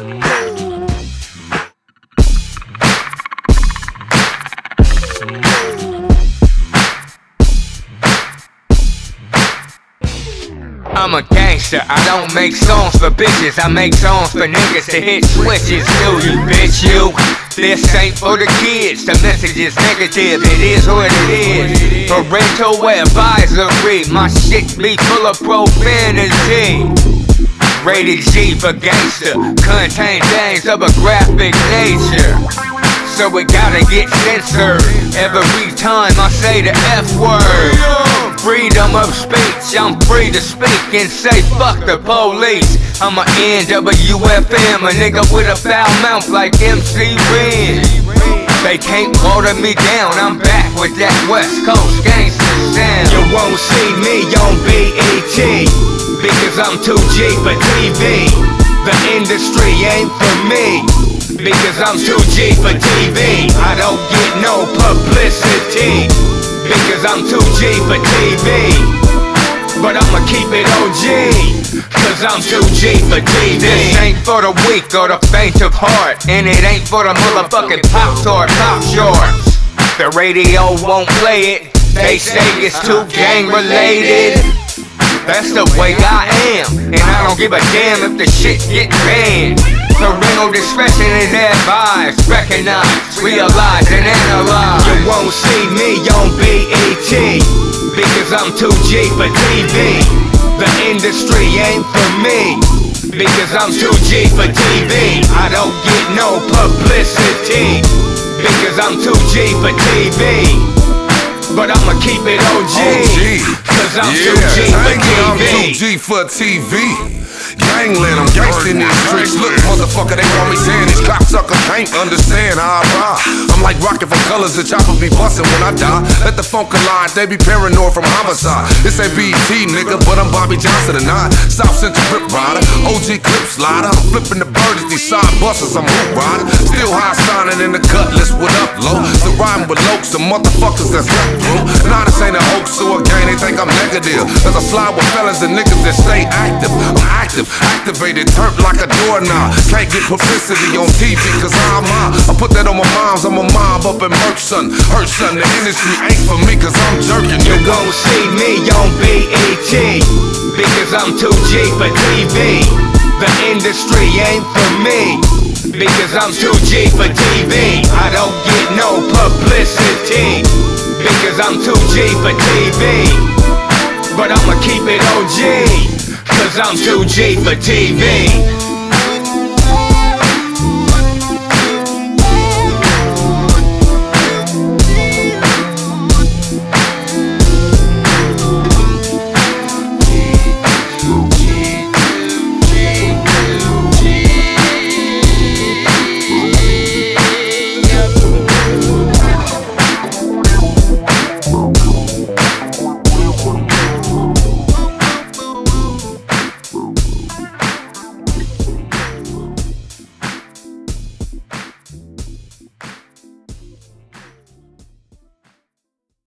I'm a gangster, I don't make songs for bitches, I make songs for niggas to hit switches. Do you, bitch, you? This ain't for the kids, the message is negative, it is what it is. Parental advisory, my shit be full of profanity. Rated G for gangster, contain things of a graphic nature. So it gotta get censored every time I say the F word. Freedom of speech, I'm free to speak and say fuck the police. I'm a NWFM, a nigga with a foul mouth like MC Ren. They can't water me down, I'm back with that West Coast gangsta sound. You won't see me on BET, because I'm too G for TV. The industry ain't for me, because I'm too G for TV. I don't get no publicity, because I'm too G for TV. But I'ma keep it OG, cause I'm too G for TV. This ain't for the weak or the faint of heart, and it ain't for the motherfucking pops or pop shorts. The radio won't play it, they say it's too gang related. That's the way I am, and I don't give a damn if the shit get banned. Parental discretion is advised. Recognize, realize, and analyze. You won't see me on BET, because I'm too G for TV. The industry ain't for me, because I'm too G for TV. I don't get no publicity, because I'm too G for TV. But I'ma keep it OG, cause I'm too G for TV. I'm too G for TV. Gangland, I'm gangsta in these streets. Look, motherfucker, they want me saying these cocksuckers can't understand how I ride. I'm like rockin' for colors, the chopper be bustin' when I die. Let the phone collide, they be paranoid from homicide. This ain't BET, nigga, but I'm Bobby Johnson and I South Central Rip Rider, OG Clip Slider. I'm flipping the birds, these side busters, I'm hoop rider. Still high signing in the cutlass, what up, low? So riding with lokes, the motherfuckers that's left through. Nah, this ain't a hoax or a game, they think I'm negative. Cause I slide with fellas and niggas that stay active. I'm active, activated, turned like a doorknob. Can't get publicity on TV cause I'm high. I put that on my moms, I'm a mob up in Merch, son. Hurt, son, the industry ain't for me cause I'm jerking. You gon' see me on BET, because I'm too G for TV. The industry ain't for me, because I'm too G for TV. I don't get no publicity, because I'm too G for TV. But I'ma keep it OG, cause I'm too G for TV.